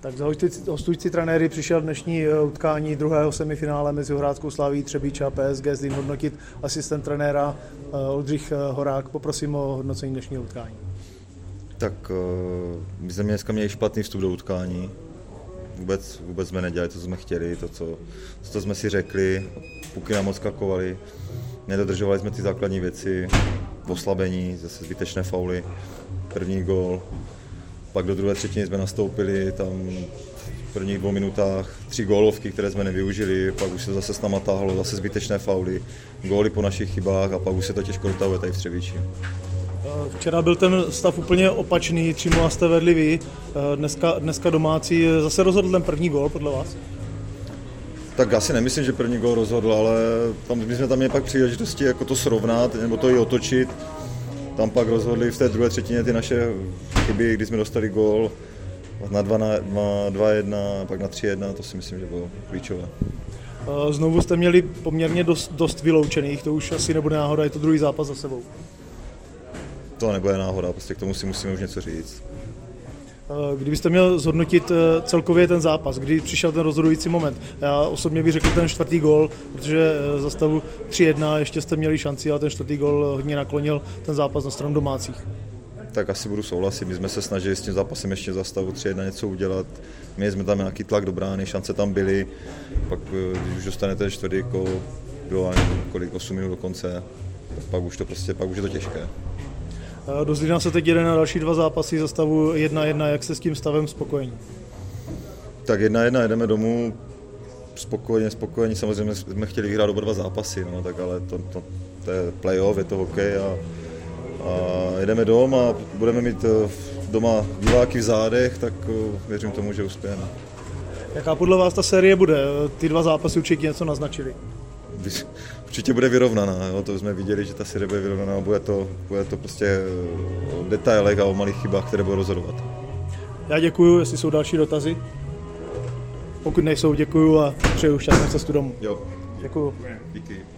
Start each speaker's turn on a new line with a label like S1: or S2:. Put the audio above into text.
S1: Tak za hostující trenéry přišel dnešní utkání druhého semifinále mezi Horáckou Slaví Třebíč a PSG Zlín hodnotit asistent trenéra Oldřich Horák. Poprosím o hodnocení dnešního utkání.
S2: Tak my jsme dneska měli špatný vstup do utkání. Vůbec jsme nedělali, co jsme chtěli, to, co jsme si řekli. Puky nám odskakovaly, nedodržovali jsme ty základní věci, oslabení, zase zbytečné fauly, první gól. Pak do druhé třetiny jsme nastoupili, tam v prvních 2 minutách 3 gólovky, které jsme nevyužili, pak už se zase s náma táhlo, zase zbytečné fauly, góly po našich chybách a pak už se to těžko dotahuje tady v Třebíči.
S1: Včera byl ten stav úplně opačný, 3-0 jste vedli vy, dneska domácí. Zase rozhodl ten první gól podle vás?
S2: Tak já si nemyslím, že první gól rozhodl, ale my jsme tam měli pak příležitosti jako to srovnat nebo to i otočit. Tam pak rozhodli v té druhé třetině ty naše chyby, kdy jsme dostali gól na 2-1, pak na 3-1, to si myslím, že bylo klíčové.
S1: Znovu jste měli poměrně dost vyloučených, to už asi nebude náhoda, je to druhý zápas za sebou.
S2: To nebude náhoda, prostě k tomu si musíme už něco říct.
S1: Kdybyste měl zhodnotit celkově ten zápas, kdy přišel ten rozhodující moment. Já osobně bych řekl ten čtvrtý gól, protože za stavu 3-1 ještě jste měli šanci, ale ten čtvrtý gól hodně naklonil ten zápas na stranu domácích.
S2: Tak asi budu souhlasit, my jsme se snažili s tím zápasem ještě za stavu 3-1 něco udělat. Měli jsme tam nějaký tlak do brány, šance tam byly, pak když už dostanete čtvrtý gól, bylo 8 minut do konce, pak už je to těžké.
S1: Do Zlína se teď jede na další 2 zápasy za stavu 1-1, jak jste s tím stavem spokojení?
S2: Tak 1-1 jedeme domů, spokojení, samozřejmě jsme chtěli vyhrát oba 2 zápasy, no, tak ale to je play-off, je to hokej a jedeme dom a budeme mít doma diváky v zádech, tak věřím tomu, že uspějeme.
S1: Jaká podle vás ta série bude? Ty 2 zápasy určitě něco naznačily.
S2: Určitě bude vyrovnaná, jo? To jsme viděli, že ta série bude vyrovnaná, bude to prostě o detailech a o malých chybách, které budou rozhodovat.
S1: Já děkuju, jestli jsou další dotazy. Pokud nejsou, děkuju a přeju šťastnou cestu domů.
S2: Jo.
S1: Děkuju.
S2: Díky.